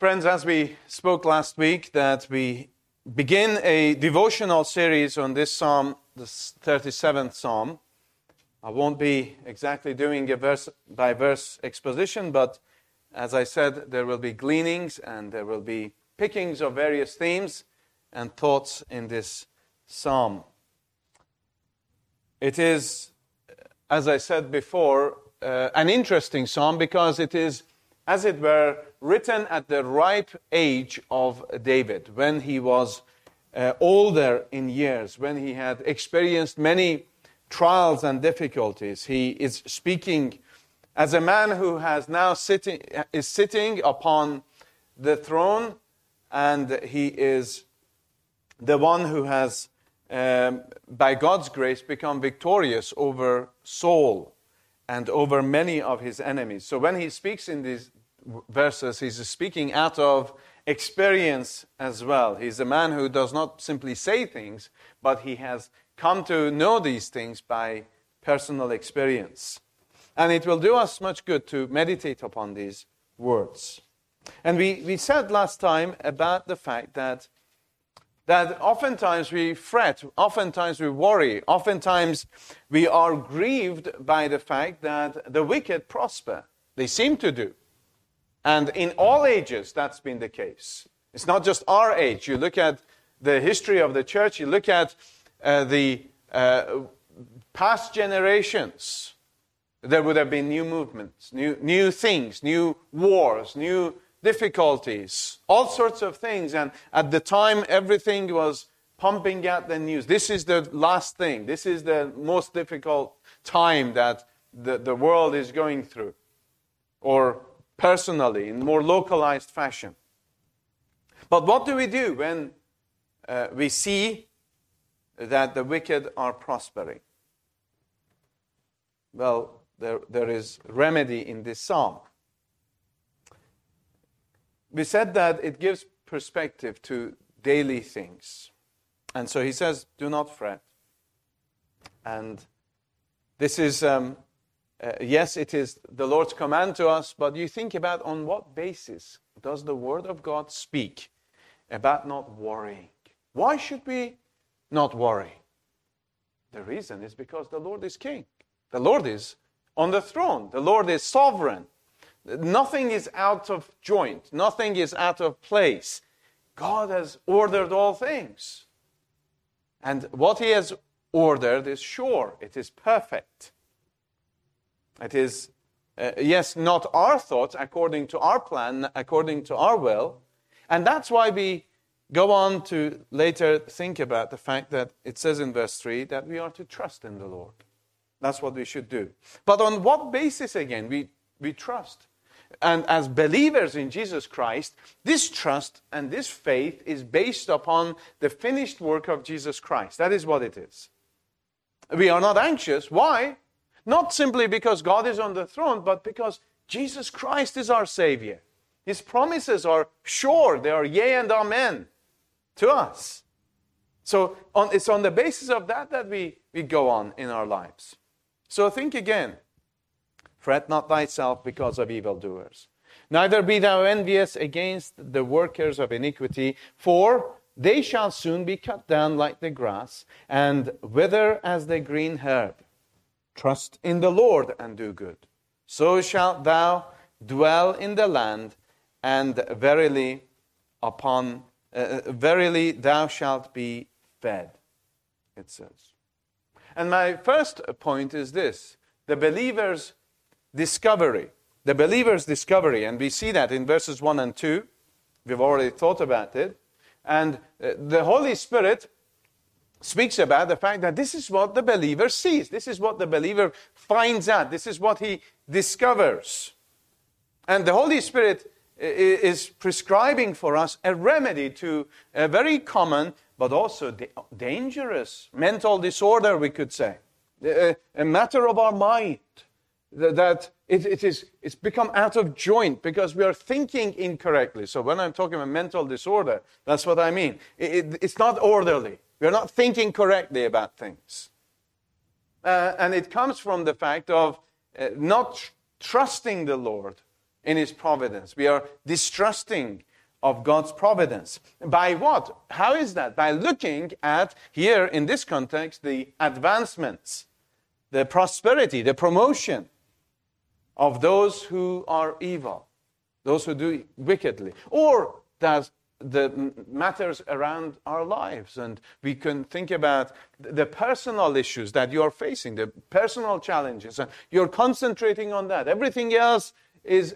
Friends, as we spoke last week, that we begin a devotional series on this psalm, the 37th psalm. I won't be exactly doing a verse-by-verse exposition, but as I said, there will be gleanings and there will be pickings of various themes and thoughts in this psalm. It is, as I said before, an interesting psalm because it is, as it were, written at the ripe age of David, when he was older in years, when he had experienced many trials and difficulties. He is speaking as a man who is sitting upon the throne, and he is the one who has, by God's grace, become victorious over Saul and over many of his enemies. So when he speaks in these verses, he's speaking out of experience as well. He's a man who does not simply say things, but he has come to know these things by personal experience. And it will do us much good to meditate upon these words. And we said last time about the fact that oftentimes we fret, oftentimes we worry, oftentimes we are grieved by the fact that the wicked prosper. They seem to do. And in all ages, that's been the case. It's not just our age. You look at the history of the church, you look at the past generations, there would have been new movements, new things, new wars, new difficulties, all sorts of things. And at the time, everything was pumping out the news. This is the last thing. This is the most difficult time that the world is going through. Or personally, in more localized fashion. But what do we do when we see that the wicked are prospering? Well, there is remedy in this psalm. We said that it gives perspective to daily things. And so he says, do not fret. And this is, yes, it is the Lord's command to us, but you think about on what basis does the Word of God speak about not worrying? Why should we not worry? The reason is because the Lord is King. The Lord is on the throne. The Lord is sovereign. Nothing is out of joint. Nothing is out of place. God has ordered all things. And what He has ordered is sure. It is perfect. It is, yes, not our thoughts according to our plan, according to our will. And that's why we go on to later think about the fact that it says in verse 3 that we are to trust in the Lord. That's what we should do. But on what basis, again, we trust? And as believers in Jesus Christ, this trust and this faith is based upon the finished work of Jesus Christ. That is what it is. We are not anxious. Why? Not simply because God is on the throne, but because Jesus Christ is our Savior. His promises are sure. They are yea and amen to us. So it's on the basis of that we go on in our lives. So think again. Fret not thyself because of evildoers. Neither be thou envious against the workers of iniquity, for they shall soon be cut down like the grass, and wither as the green herb. Trust in the Lord and do good. So shalt thou dwell in the land, and verily thou shalt be fed, it says. And my first point is this, the believer's discovery. The believer's discovery, and we see that in verses 1 and 2. We've already thought about it. And the Holy Spirit speaks about the fact that this is what the believer sees. This is what the believer finds out. This is what he discovers. And the Holy Spirit is prescribing for us a remedy to a very common but also dangerous mental disorder, we could say. A matter of our mind. That it's become out of joint because we are thinking incorrectly. So when I'm talking about mental disorder, that's what I mean. It's not orderly. We're not thinking correctly about things. And it comes from the fact of not trusting the Lord in His providence. We are distrusting of God's providence. By what? How is that? By looking at, here in this context, the advancements, the prosperity, the promotion of those who are evil, those who do wickedly, or that the matters around our lives. And we can think about the personal issues that you are facing, the personal challenges, and you're concentrating on that. Everything else is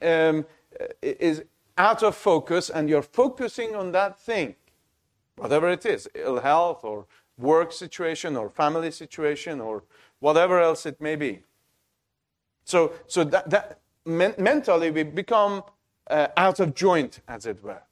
out of focus, and you're focusing on that thing, whatever it is, ill health or work situation or family situation or whatever else it may be. So that mentally we become out of joint, as it were.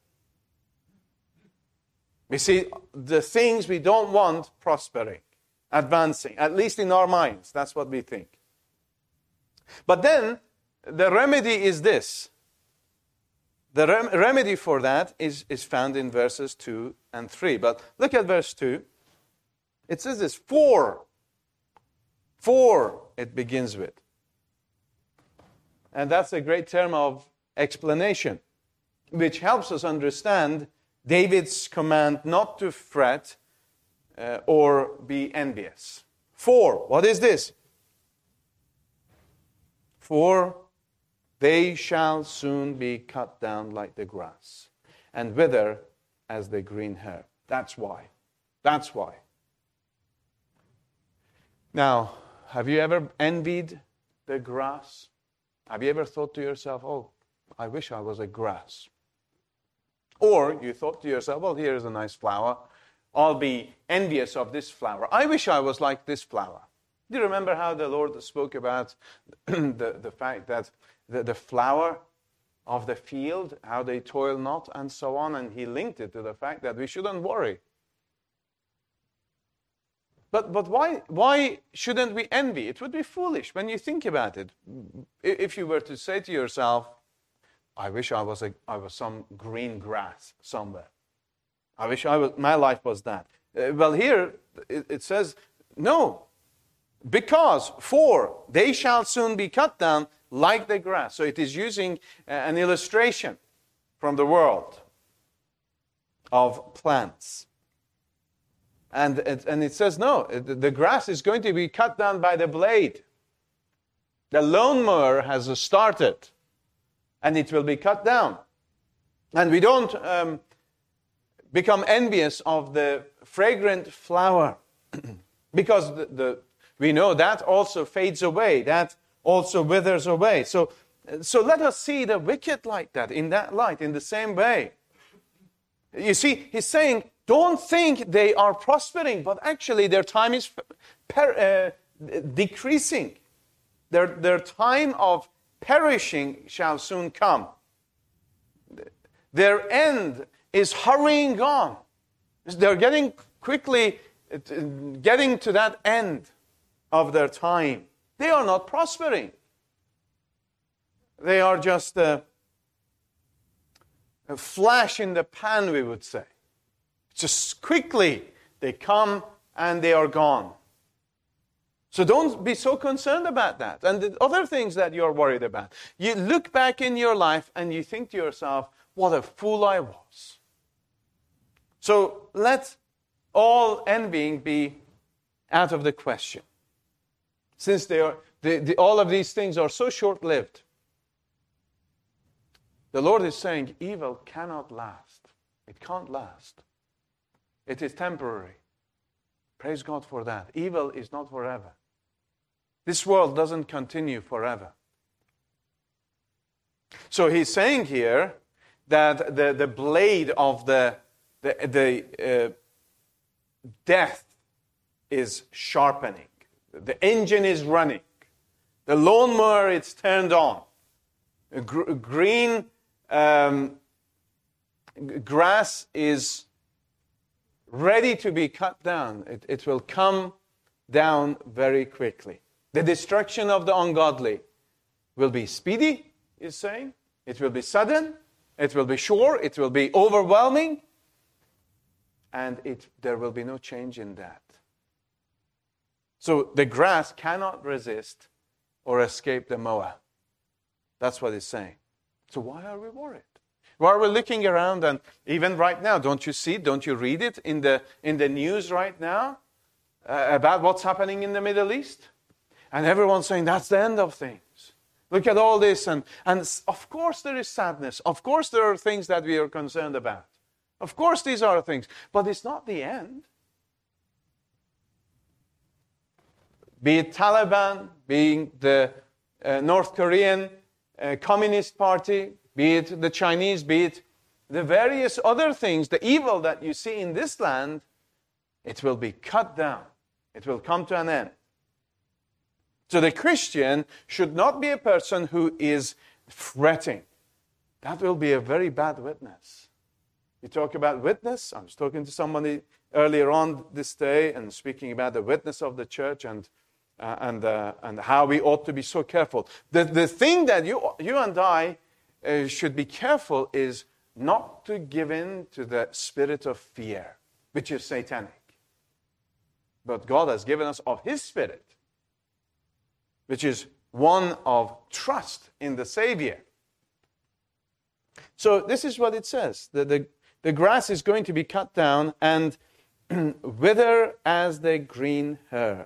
We see the things we don't want prospering, advancing, at least in our minds. That's what we think. But then the remedy is this. The remedy for that is found in verses 2 and 3. But look at verse 2. It says this, for it begins with. And that's a great term of explanation, which helps us understand David's command not to fret or be envious. For, what is this? For they shall soon be cut down like the grass, and wither as the green herb. That's why. That's why. Now, have you ever envied the grass? Have you ever thought to yourself, oh, I wish I was a grass? Or you thought to yourself, well, here's a nice flower. I'll be envious of this flower. I wish I was like this flower. Do you remember how the Lord spoke about the fact that the flower of the field, how they toil not, and so on, and he linked it to the fact that we shouldn't worry. But why shouldn't we envy? It would be foolish when you think about it. If you were to say to yourself, I wish I was some green grass somewhere. I wish my life was that. Well, here it says, no, because for they shall soon be cut down like the grass. So it is using an illustration from the world of plants. And it says, no, the grass is going to be cut down by the blade. The lawnmower has started, and it will be cut down. And we don't become envious of the fragrant flower, because we know that also fades away, that also withers away. So let us see the wicked like that, in that light, in the same way. You see, he's saying, don't think they are prospering, but actually their time is decreasing. Their time of perishing shall soon come. Their end is hurrying on. They're getting to that end of their time. They are not prospering. They are just a flash in the pan, we would say. Just quickly, they come and they are gone. So don't be so concerned about that. And the other things that you're worried about. You look back in your life and you think to yourself, what a fool I was. So let all envying be out of the question. Since all of these things are so short-lived, the Lord is saying evil cannot last. It can't last. It is temporary. Praise God for that. Evil is not forever. This world doesn't continue forever. So he's saying here that the blade of the death is sharpening. The engine is running. The lawnmower is turned on. Green grass is ready to be cut down. It will come down very quickly. The destruction of the ungodly will be speedy, he's saying. It will be sudden. It will be sure. It will be overwhelming. And there will be no change in that. So the grass cannot resist or escape the mower. That's what he's saying. So why are we worried? While we're looking around, and even right now, don't you see, don't you read it in the news right now about what's happening in the Middle East? And everyone's saying that's the end of things. Look at all this, and of course there is sadness. Of course there are things that we are concerned about. Of course these are things, but it's not the end. Be it Taliban, being the North Korean Communist Party, be it the Chinese, be it the various other things, the evil that you see in this land, it will be cut down. It will come to an end. So the Christian should not be a person who is fretting. That will be a very bad witness. You talk about witness. I was talking to somebody earlier on this day and speaking about the witness of the church and how we ought to be so careful. The thing that you and I should be careful is not to give in to the spirit of fear, which is satanic. But God has given us of His Spirit, which is one of trust in the Savior. So this is what it says. The grass is going to be cut down and wither as the green herb.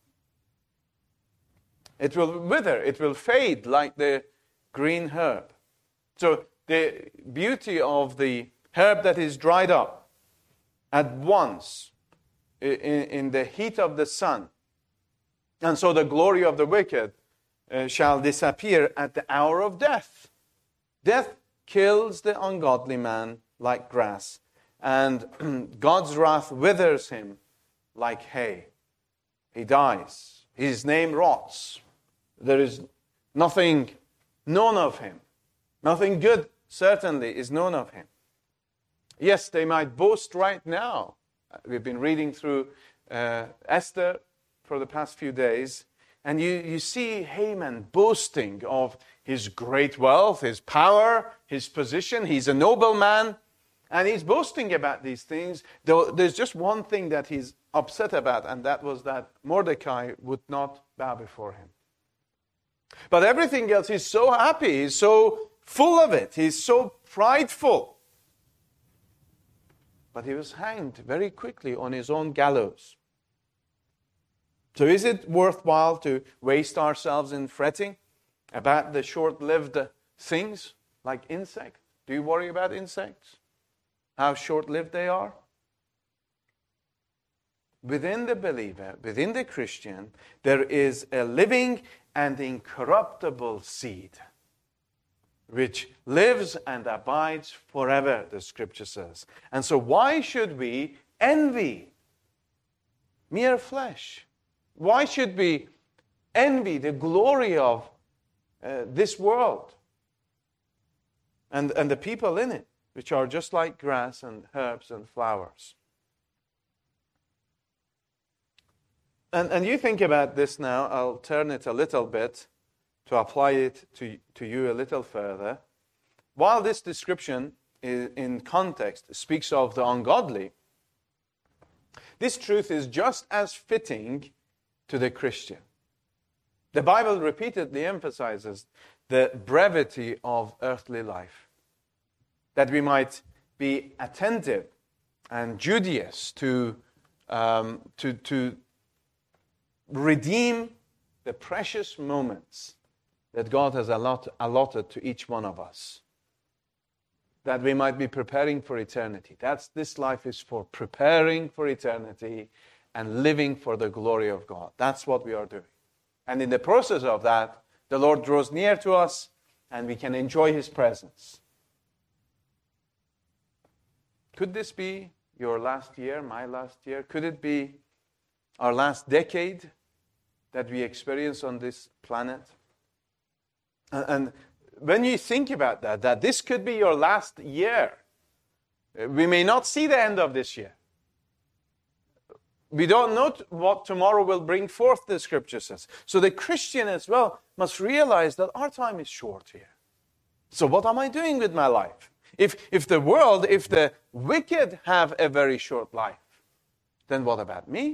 It will wither, it will fade like the green herb. So the beauty of the herb that is dried up at once in the heat of the sun, and so the glory of the wicked shall disappear at the hour of death. Death kills the ungodly man like grass, and God's wrath withers him like hay. He dies. His name rots. There is nothing known of him. Nothing good, certainly, is known of him. Yes, they might boast right now. We've been reading through Esther for the past few days, and you see Haman boasting of his great wealth, his power, his position. He's a nobleman, and he's boasting about these things. Though there's just one thing that he's upset about, and that was that Mordecai would not bow before him. But everything else, he's so happy, he's so full of it, he's so prideful. But he was hanged very quickly on his own gallows. So is it worthwhile to waste ourselves in fretting about the short-lived things like insects? Do you worry about insects? How short-lived they are? Within the believer, within the Christian, there is a living and incorruptible seed which lives and abides forever, the Scripture says. And so why should we envy mere flesh? Why should we envy the glory of this world and the people in it, which are just like grass and herbs and flowers? And you think about this now. I'll turn it a little bit to apply it to you a little further. While this description in context speaks of the ungodly, this truth is just as fitting to the Christian. The Bible repeatedly emphasizes the brevity of earthly life, that we might be attentive and judicious to redeem the precious moments that God has allotted to each one of us, that we might be preparing for eternity. This life is for preparing for eternity and living for the glory of God. That's what we are doing. And in the process of that, the Lord draws near to us and we can enjoy His presence. Could this be your last year, my last year? Could it be our last decade that we experience on this planet? And when you think about that this could be your last year, we may not see the end of this year. We don't know what tomorrow will bring forth, the Scripture says. So the Christian as well must realize that our time is short here. So what am I doing with my life? If the wicked have a very short life, then what about me?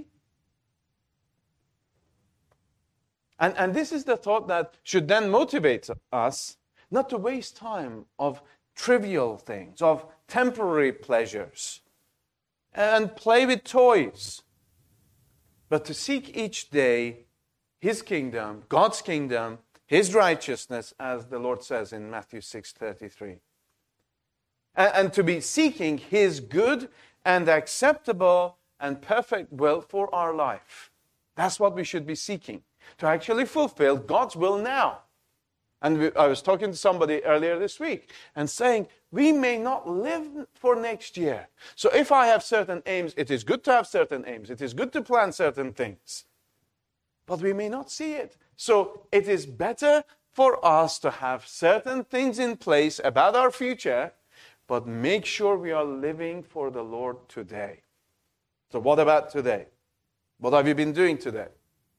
And this is the thought that should then motivate us not to waste time of trivial things, of temporary pleasures, and play with toys. But to seek each day His kingdom, God's kingdom, His righteousness, as the Lord says in Matthew 6:33. And to be seeking His good and acceptable and perfect will for our life. That's what we should be seeking, to actually fulfill God's will now. And I was talking to somebody earlier this week and saying, we may not live for next year. So if I have certain aims, it is good to have certain aims. It is good to plan certain things. But we may not see it. So it is better for us to have certain things in place about our future, but make sure we are living for the Lord today. So what about today? What have you been doing today?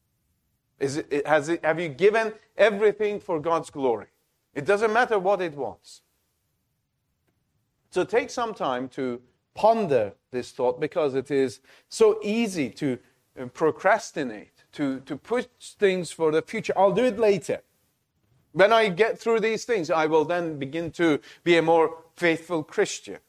Have you given everything for God's glory? It doesn't matter what it was. So take some time to ponder this thought, because it is so easy to procrastinate, to push things for the future. I'll do it later. When I get through these things, I will then begin to be a more faithful Christian.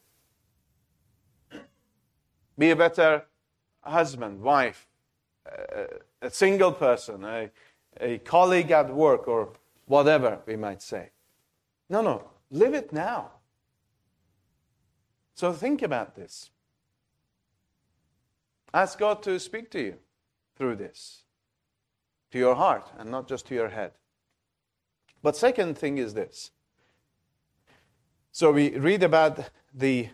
Be a better husband, wife, a single person, a colleague at work, or whatever we might say. No, live it now. So think about this. Ask God to speak to you through this, to your heart, and not just to your head. But second thing is this. So we read about the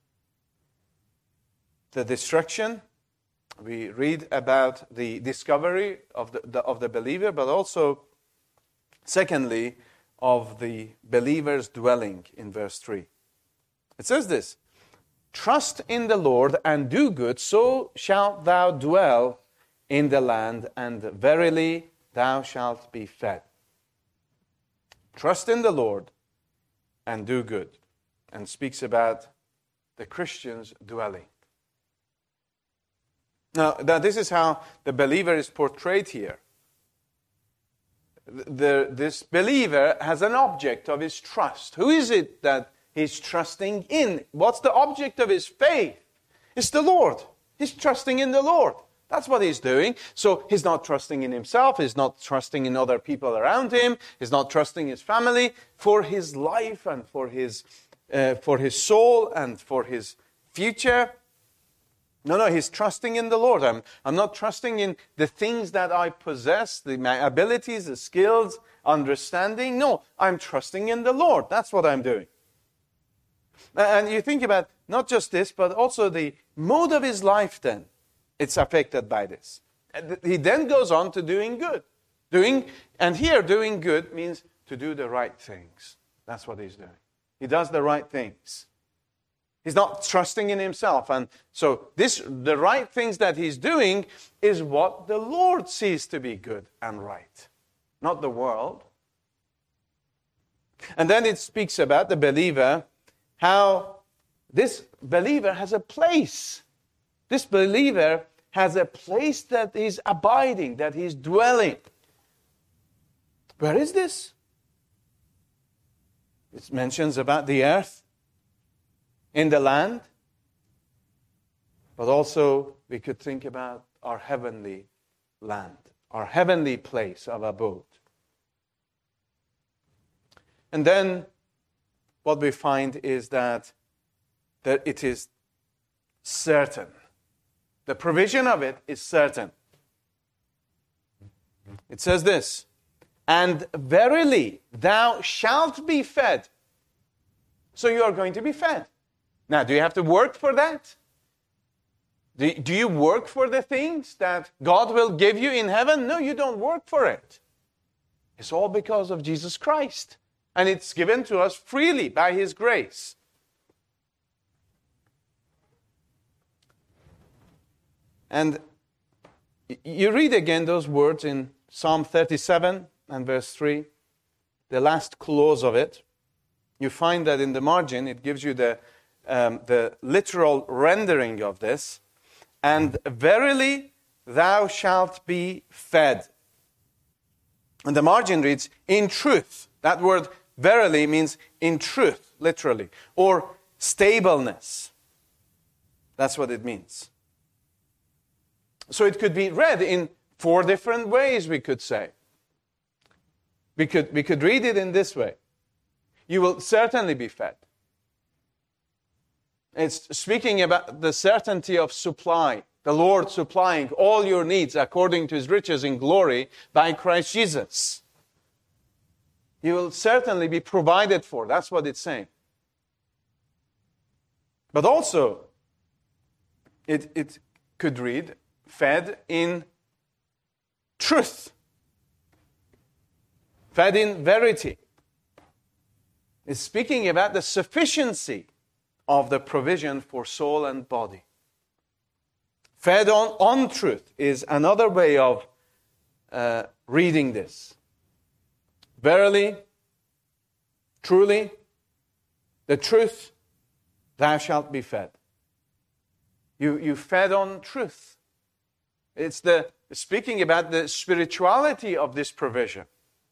destruction. We read about the discovery of the believer, but also, secondly, of the believer's dwelling in verse 3. It says this, trust in the Lord and do good, so shalt thou dwell in the land, and verily thou shalt be fed. Trust in the Lord and do good. And speaks about the Christian's dwelling. Now, this is how the believer is portrayed here. This believer has an object of his trust. Who is it that he's trusting in? What's the object of his faith? It's the Lord. He's trusting in the Lord. That's what he's doing. So he's not trusting in himself. He's not trusting in other people around him. He's not trusting his family for his life and for his soul and for his future. No, he's trusting in the Lord. I'm not trusting in the things that I possess, my abilities, the skills, understanding. No, I'm trusting in the Lord. That's what I'm doing. And you think about not just this, but also the mode of his life then. It's affected by this. He then goes on to doing good. And here doing good means to do the right things. That's what he's doing. He does the right things. He's not trusting in himself. And so the right things that he's doing is what the Lord sees to be good and right, not the world. And then it speaks about the believer, how this believer has a place. This believer has a place that is abiding, that he's dwelling. Where is this? It mentions about the earth, in the land, but also we could think about our heavenly land, our heavenly place of abode. And then what we find is that it is certain. The provision of it is certain. It says this, and verily thou shalt be fed. So you are going to be fed. Now, do you have to work for that? Do you work for the things that God will give you in heaven? No, you don't work for it. It's all because of Jesus Christ. And it's given to us freely by His grace. And you read again those words in Psalm 37 and verse 3, the last clause of it. You find that in the margin, it gives you the literal rendering of this. And verily thou shalt be fed. And the margin reads, in truth. That word verily means in truth, literally, or stableness. That's what it means. So it could be read in 4 different ways, we could say. We could read it in this way. You will certainly be fed. It's speaking about the certainty of supply, the Lord supplying all your needs according to His riches in glory by Christ Jesus. You will certainly be provided for. That's what it's saying. But also, it could read, fed in truth. Fed in verity. It's speaking about the sufficiency of the provision for soul and body. Fed on truth is another way of reading this. Verily, truly, the truth, thou shalt be fed. You fed on truth. It's speaking about the spirituality of this provision.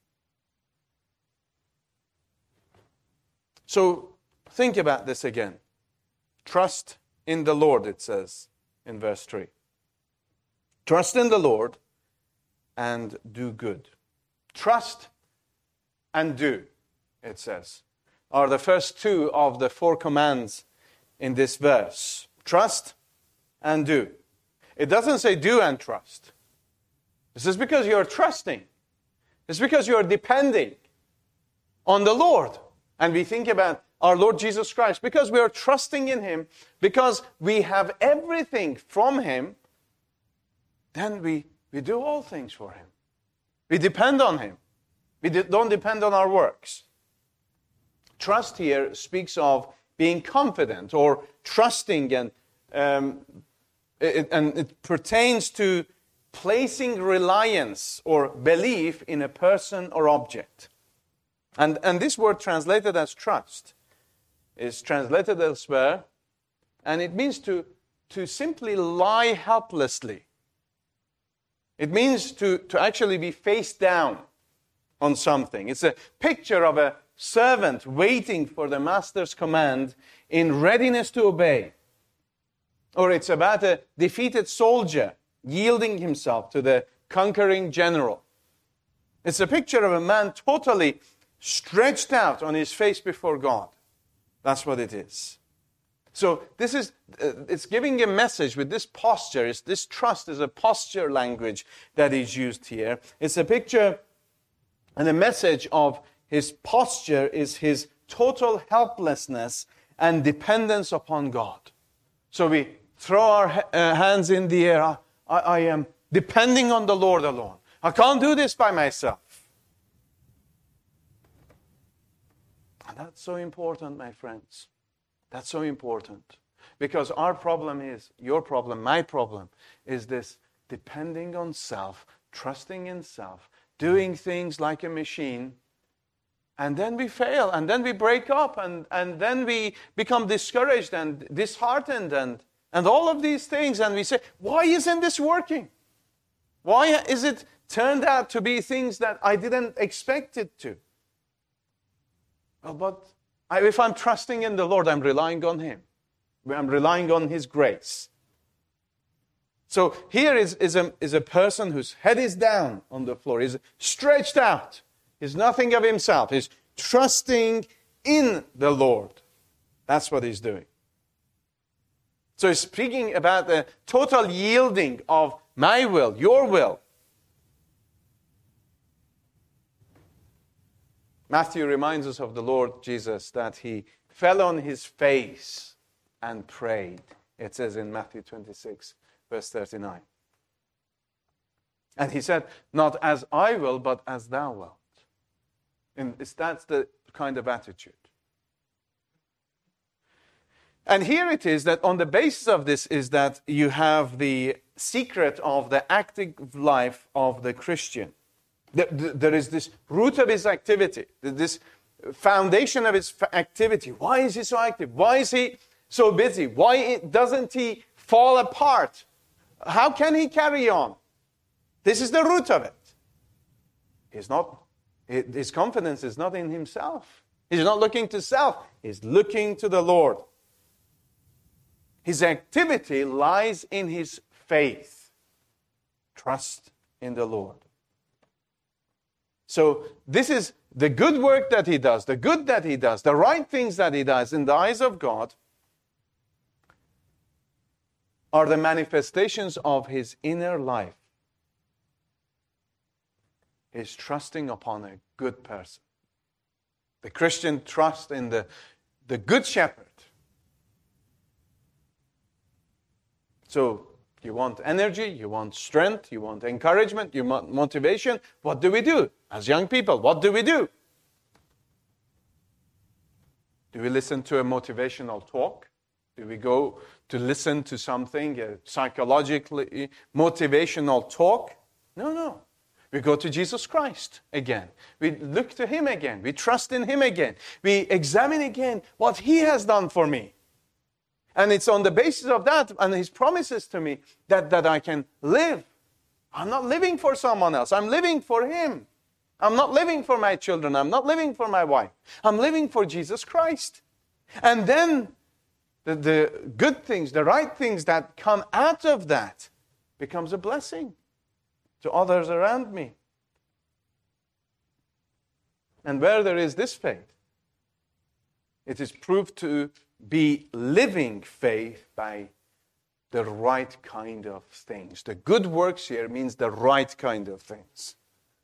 So think about this again. Trust in the Lord, it says in verse 3. Trust in the Lord and do good. Trust and do, it says, are the first 2 of the 4 commands in this verse. Trust and do. It doesn't say do and trust. This is because you're trusting. It's because you're depending on the Lord. And we think about our Lord Jesus Christ, because we are trusting in Him, because we have everything from Him, then we do all things for Him. We depend on Him. We don't depend on our works. Trust here speaks of being confident or trusting, and it pertains to placing reliance or belief in a person or object. And this word translated as trust is translated elsewhere, and it means to simply lie helplessly. It means to actually be face down on something. It's a picture of a servant waiting for the master's command in readiness to obey. Or it's about a defeated soldier yielding himself to the conquering general. It's a picture of a man totally stretched out on his face before God. That's what it is. So this is, it's giving a message with this posture. This trust is a posture language that is used here. It's a picture and a message of his posture is his total helplessness and dependence upon God. So we throw our hands in the air. I am depending on the Lord alone. I can't do this by myself. And that's so important, my friends. That's so important. Because our problem is, your problem, my problem, is this depending on self, trusting in self, doing things like a machine, and then we fail, and then we break up, and then we become discouraged and disheartened and all of these things, and we say, why isn't this working? Why is it turned out to be things that I didn't expect it to? Well, but if I'm trusting in the Lord, I'm relying on Him. I'm relying on His grace. So here is a person whose head is down on the floor. He's stretched out. He's nothing of himself. He's trusting in the Lord. That's what he's doing. So he's speaking about the total yielding of my will, your will. Matthew reminds us of the Lord Jesus that He fell on His face and prayed. It says in Matthew 26, verse 39. And He said, not as I will, but as thou wilt. And that's the kind of attitude. And here it is that on the basis of this is that you have the secret of the active life of the Christian. There is this root of his activity, this foundation of his activity. Why is he so active? Why is he so busy? Why doesn't he fall apart? How can he carry on? This is the root of it. He's not His confidence is not in himself. He's not looking to self. He's looking to the Lord. His activity lies in his faith. Trust in the Lord. So this is the good work that he does, the good that he does, the right things that he does in the eyes of God are the manifestations of his inner life. He's trusting upon a good person. The Christian trusts in the good shepherd. So you want energy, you want strength, you want encouragement, you want motivation. What do we do? As young people, what do we do? Do we listen to a motivational talk? Do we go to listen to something, a psychologically motivational talk? No. We go to Jesus Christ again. We look to him again. We trust in him again. We examine again what he has done for me. And it's on the basis of that and his promises to me that I can live. I'm not living for someone else. I'm living for him. I'm not living for my children. I'm not living for my wife. I'm living for Jesus Christ. And then the good things, the right things that come out of that becomes a blessing to others around me. And where there is this faith, it is proved to be living faith by the right kind of things. The good works here means the right kind of things.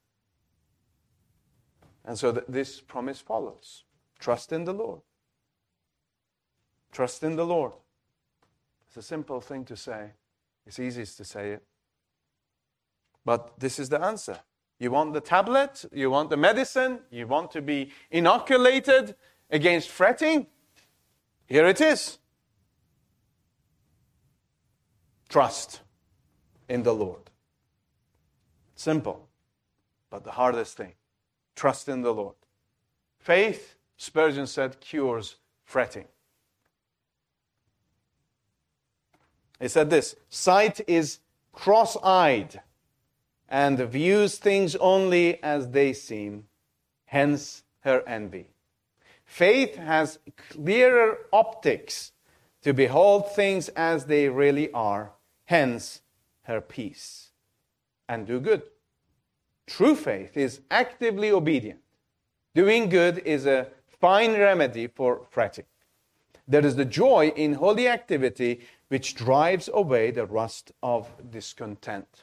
And so this promise follows. Trust in the Lord. Trust in the Lord. It's a simple thing to say. It's easiest to say it. But this is the answer. You want the tablet, you want the medicine, you want to be inoculated against fretting? Here it is. Trust in the Lord. Simple, but the hardest thing. Trust in the Lord. Faith, Spurgeon said, cures fretting. He said this, sight is cross-eyed and views things only as they seem, hence her envy. Faith has clearer optics to behold things as they really are, hence her peace, and do good. True faith is actively obedient. Doing good is a fine remedy for fretting. There is the joy in holy activity which drives away the rust of discontent.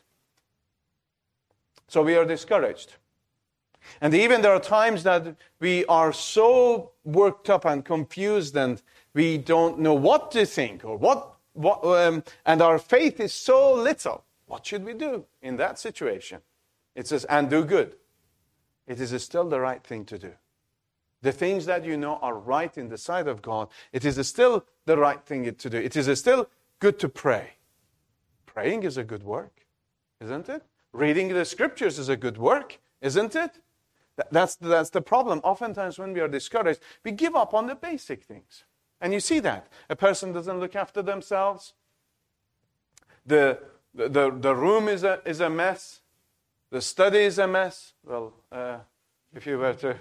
So we are discouraged. And even there are times that we are so worked up and confused and we don't know what to think or and our faith is so little. What should we do in that situation? It says, and do good. It is still the right thing to do. The things that you know are right in the sight of God, it is still the right thing to do. It is still good to pray. Praying is a good work, isn't it? Reading the scriptures is a good work, isn't it? That's the problem. Oftentimes when we are discouraged, we give up on the basic things. And you see that. A person doesn't look after themselves. The room is a mess. The study is a mess. Well, if you were to...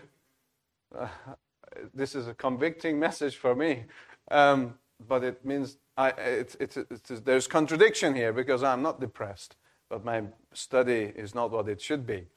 this is a convicting message for me. But it means there's contradiction here because I'm not depressed. But my study is not what it should be.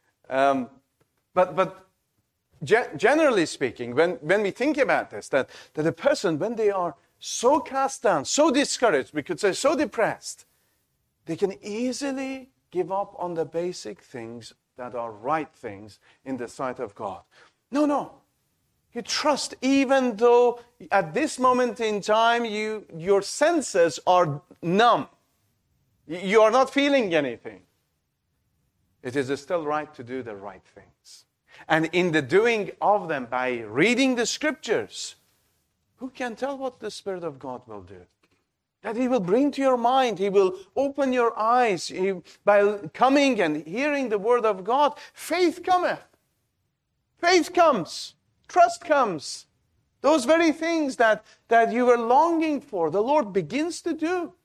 But generally speaking, when we think about this, that a person, when they are so cast down, so discouraged, we could say so depressed, they can easily give up on the basic things that are right things in the sight of God. No. You trust even though at this moment in time your senses are numb. You are not feeling anything. It is still right to do the right things. And in the doing of them, by reading the scriptures, who can tell what the Spirit of God will do? That He will bring to your mind. He will open your eyes. By coming and hearing the word of God, faith cometh. Faith comes. Trust comes. Those very things that you were longing for, the Lord begins to do.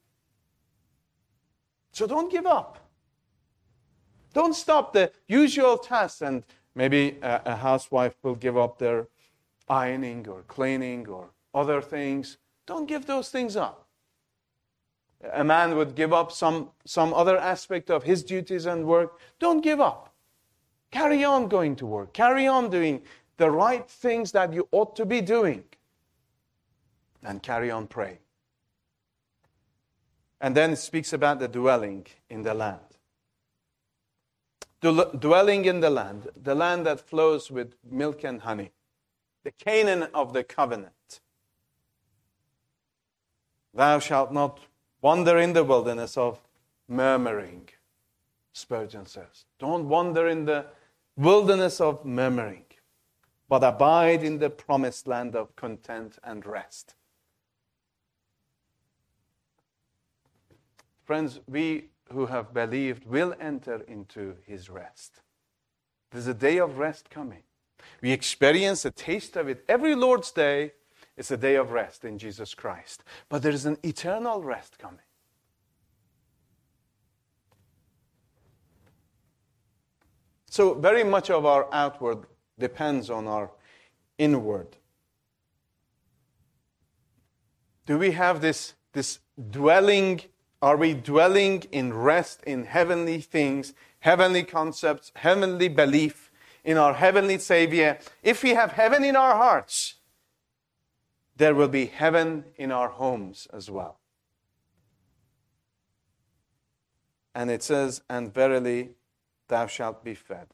So don't give up. Don't stop the usual tasks and Maybe a housewife will give up their ironing or cleaning or other things. Don't give those things up. A man would give up some other aspect of his duties and work. Don't give up. Carry on going to work. Carry on doing the right things that you ought to be doing. And carry on praying. And then it speaks about the dwelling in the land. Dwelling in the land that flows with milk and honey. The Canaan of the covenant. Thou shalt not wander in the wilderness of murmuring, Spurgeon says. Don't wander in the wilderness of murmuring, but abide in the promised land of content and rest. Friends, we who have believed will enter into his rest. There's a day of rest coming. We experience a taste of it. Every Lord's Day is a day of rest in Jesus Christ. But there is an eternal rest coming. So very much of our outward depends on our inward. Do we have this dwelling? Are we dwelling in rest in heavenly things, heavenly concepts, heavenly belief in our heavenly Savior? If we have heaven in our hearts, there will be heaven in our homes as well. And it says, and verily thou shalt be fed.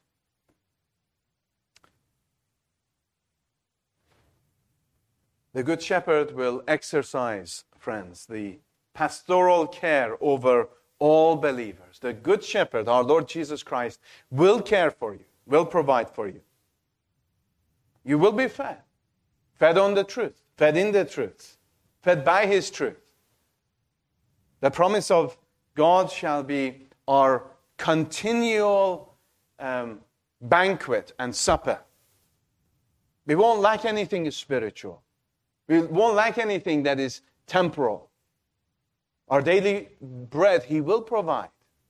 The Good Shepherd will exercise, friends, the pastoral care over all believers. The Good Shepherd, our Lord Jesus Christ, will care for you, will provide for you. You will be fed. Fed on the truth, fed in the truth, fed by His truth. The promise of God shall be our continual banquet and supper. We won't lack anything spiritual. We won't lack anything that is temporal. Our daily bread He will provide.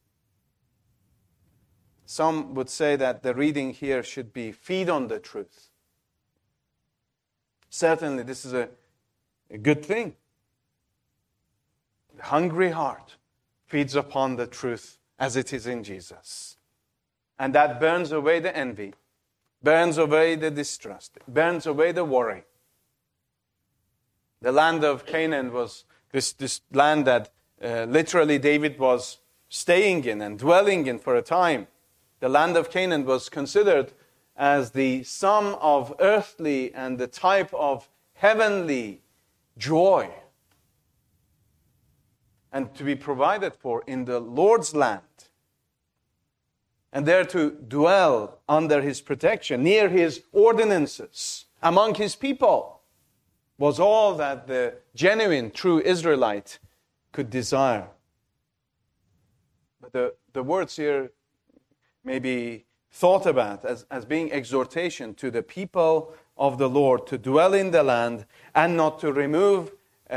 Some would say that the reading here should be feed on the truth. Certainly this is a good thing. The hungry heart feeds upon the truth as it is in Jesus. And that burns away the envy, burns away the distrust, burns away the worry. The land of Canaan was this land that literally David was staying in and dwelling in for a time. The land of Canaan was considered as the sum of earthly and the type of heavenly joy, and to be provided for in the Lord's land, and there to dwell under His protection, near His ordinances, among His people, was all that the genuine, true Israelite could desire. But the words here may be thought about as being exhortation to the people of the Lord to dwell in the land and not to remove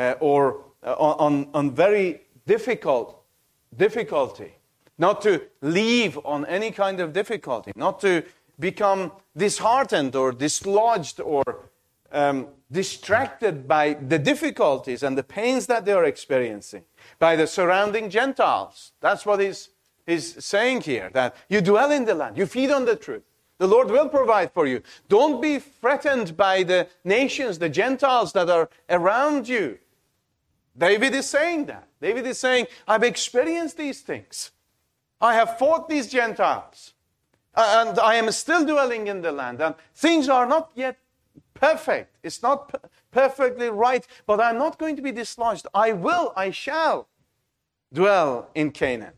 on very difficulty, not to leave on any kind of difficulty, not to become disheartened or dislodged or distracted by the difficulties and the pains that they are experiencing, by the surrounding Gentiles. That's what he's saying here, that you dwell in the land, you feed on the truth. The Lord will provide for you. Don't be threatened by the nations, the Gentiles that are around you. David is saying that. David is saying, I've experienced these things. I have fought these Gentiles. And I am still dwelling in the land. And things are not yet perfect. It's not perfectly right. But I'm not going to be dislodged. I shall dwell in Canaan.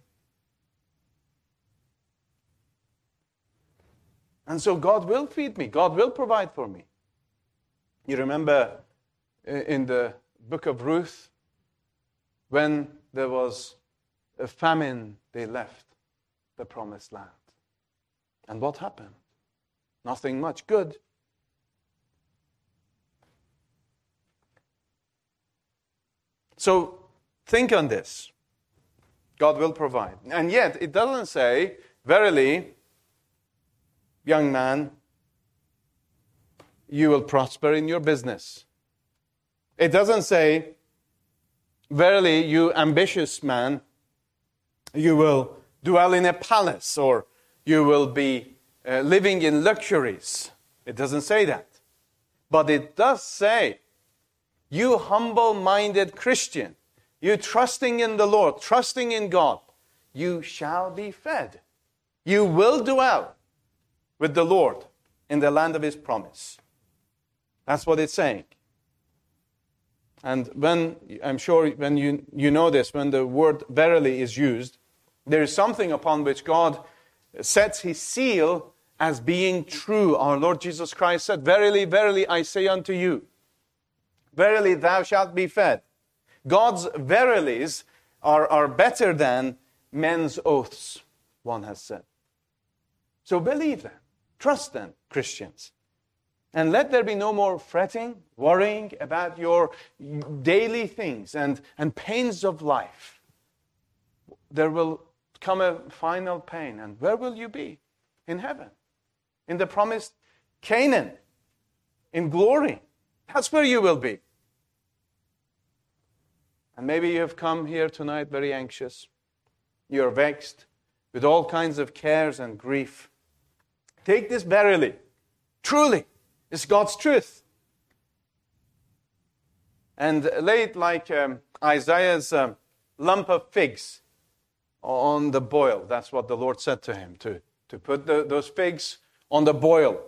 And so God will feed me. God will provide for me. You remember in the book of Ruth, when there was a famine, they left the promised land. And what happened? Nothing much good. So think on this. God will provide. And yet, it doesn't say, verily, young man, you will prosper in your business. It doesn't say, verily, you ambitious man, you will dwell in a palace, or you will be living in luxuries. It doesn't say that. But it does say, you humble-minded Christian, you trusting in the Lord, trusting in God, you shall be fed. You will dwell with the Lord in the land of His promise. That's what it's saying. And when, I'm sure when you know this, when the word verily is used, there is something upon which God sets His seal as being true. Our Lord Jesus Christ said, verily, verily, I say unto you, verily thou shalt be fed. God's verilies are better than men's oaths, one has said. So believe them, trust them, Christians. And let there be no more fretting, worrying about your daily things and pains of life. There will come a final pain. And where will you be? In heaven. In the promised Canaan. In glory. That's where you will be. And maybe you have come here tonight very anxious. You're vexed with all kinds of cares and grief. Take this verily. Truly. It's God's truth. And lay it like Isaiah's lump of figs on the boil. That's what the Lord said to him, to put those figs on the boil.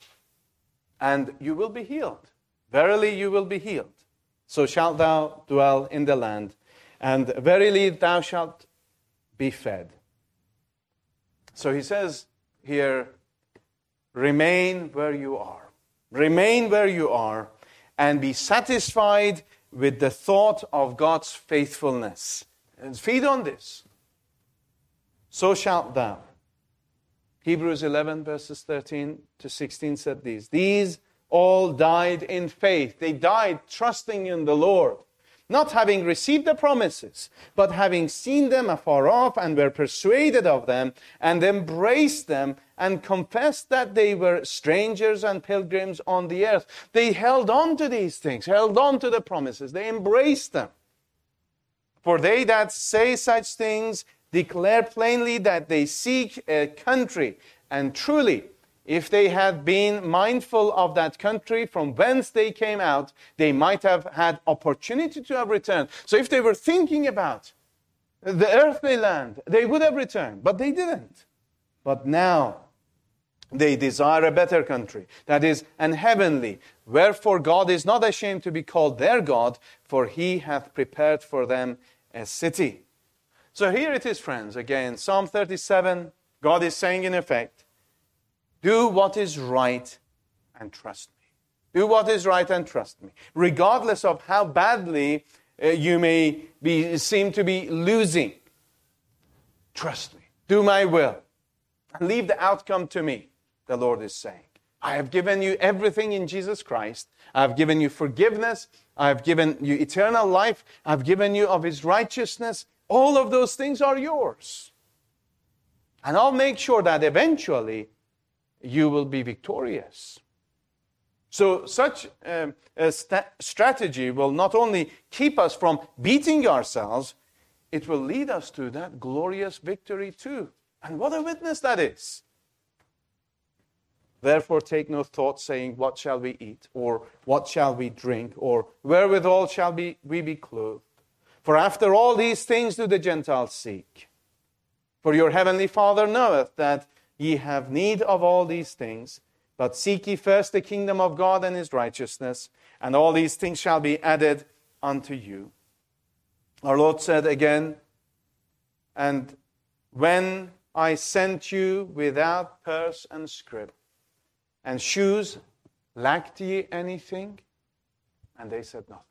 And you will be healed. Verily you will be healed. So shalt thou dwell in the land, and verily thou shalt be fed. So he says here, remain where you are. Remain where you are and be satisfied with the thought of God's faithfulness. And feed on this. So shalt thou. Hebrews 11 verses 13 to 16 said these. These all died in faith. They died trusting in the Lord. Not having received the promises, but having seen them afar off and were persuaded of them and embraced them and confessed that they were strangers and pilgrims on the earth. They held on to these things, held on to the promises. They embraced them. For they that say such things declare plainly that they seek a country. And truly, if they had been mindful of that country from whence they came out, they might have had opportunity to have returned. So if they were thinking about the earthly land, they would have returned, but they didn't. But now they desire a better country, that is, an heavenly. Wherefore God is not ashamed to be called their God, for He hath prepared for them a city. So here it is, friends, again, Psalm 37, God is saying in effect, do what is right and trust me. Do what is right and trust me. Regardless of how badly you may seem to be losing. Trust me. Do my will. And leave the outcome to me, the Lord is saying. I have given you everything in Jesus Christ. I have given you forgiveness. I have given you eternal life. I have given you of His righteousness. All of those things are yours. And I'll make sure that eventually you will be victorious. So such a strategy will not only keep us from beating ourselves, it will lead us to that glorious victory too. And what a witness that is. Therefore take no thought saying, what shall we eat? Or what shall we drink? Or wherewithal shall we be clothed? For after all these things do the Gentiles seek. For your heavenly Father knoweth that ye have need of all these things, but seek ye first the kingdom of God and His righteousness, and all these things shall be added unto you. Our Lord said again, and when I sent you without purse and scrip, and shoes, lacked ye anything? And they said nothing.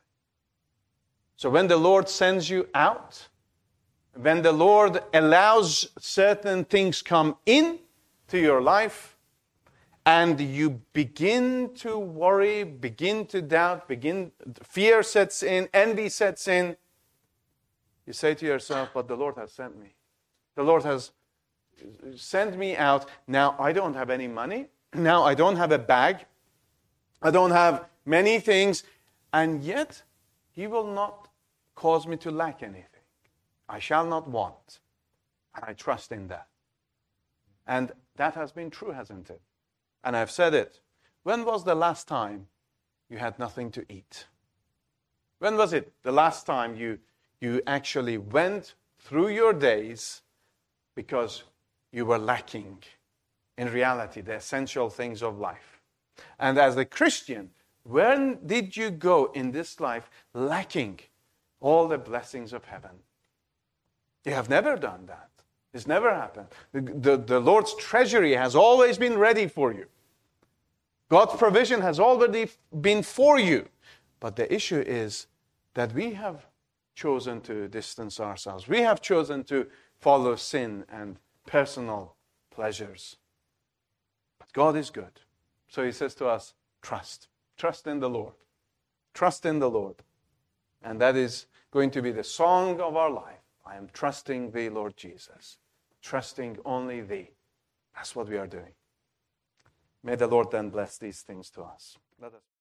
So when the Lord sends you out, when the Lord allows certain things come in to your life, and you begin to worry, begin to doubt, fear sets in, envy sets in, you say to yourself, but the Lord has sent me. The Lord has send me out. Now I don't have any money. Now I don't have a bag. I don't have many things. And yet, he will not cause me to lack anything. I shall not want. And I trust in that. And that has been true, hasn't it? And I've said it. When was the last time you had nothing to eat? When was it the last time you actually went through your days because you were lacking, in reality, the essential things of life? And as a Christian, when did you go in this life lacking all the blessings of heaven? You have never done that. It's never happened. The Lord's treasury has always been ready for you. God's provision has already been for you. But the issue is that we have chosen to distance ourselves. We have chosen to follow sin and personal pleasures. But God is good. So he says to us, trust. Trust in the Lord. Trust in the Lord. And that is going to be the song of our life. I am trusting thee, Lord Jesus. Trusting only thee. That's what we are doing. May the Lord then bless these things to us. Let us